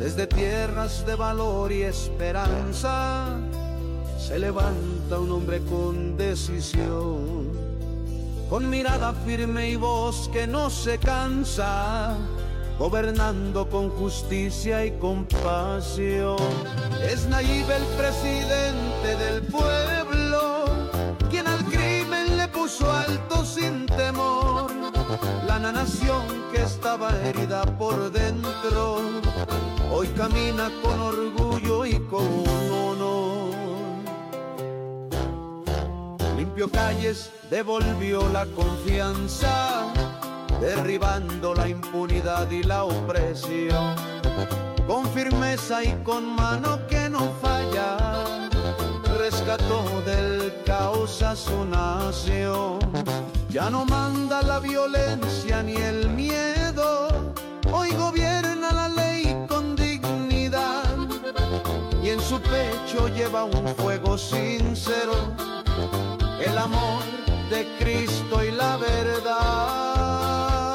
Desde tierras de valor y esperanza se levanta un hombre con decisión, con mirada firme y voz que no se cansa, gobernando con justicia y compasión. Es Nayib el presidente del pueblo, quien al crimen le puso alto sin temor. La nación que estaba herida por dentro, hoy camina con orgullo y con honor. Limpió calles, devolvió la confianza, derribando la impunidad y la opresión. Con firmeza y con mano que no falla, rescató del caos a su nación. Ya no manda la violencia ni el miedo, hoy gobierna la ley con dignidad, y en su pecho lleva un fuego sincero, el amor de Cristo y la verdad.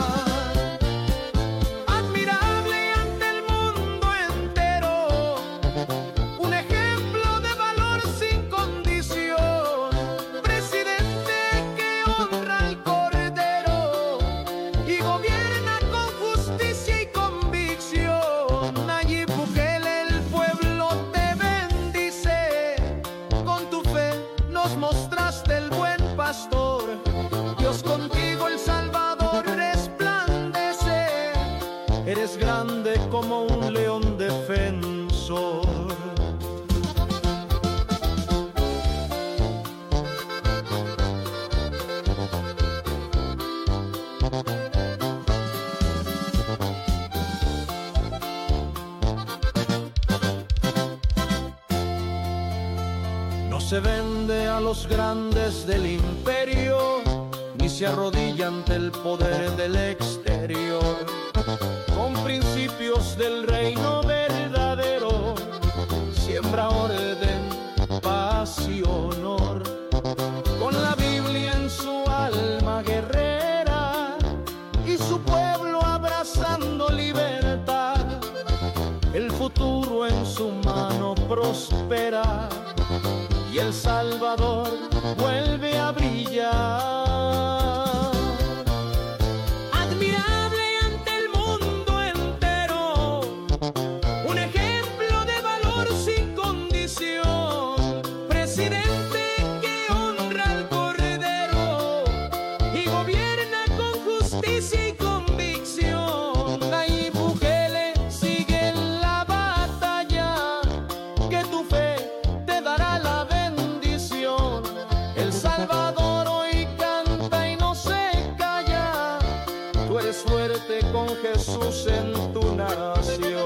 Admirable ante el mundo entero, un ejemplo de valor sin condición, presidente que honra al Cordero y gobierna con justicia y convicción. Nayib Bukele, el pueblo te bendice, con tu fe nos mostraste el buen pastor. Dios contigo, El Salvador resplandece, eres grande como un león defensor. No se vende a los grandes del imperio, ni se arrodilla ante el poder del exterior. Con principios del reino verdadero, siembra orden, paz y honor. Con la Biblia en su alma guerrera y su pueblo abrazando libertad, el futuro en su mano prospera y El Salvador vuelve a brillar. Admirable ante el mundo entero, un ejemplo de valor sin condición, presidente que honra al Cordero y gobierna con justicia y convicción. Nayib Bukele, sigue en la batalla, que tu fe te dará la bendición. El Salvador hoy canta y no se calla, tú eres fuerte con Jesús en tu nación.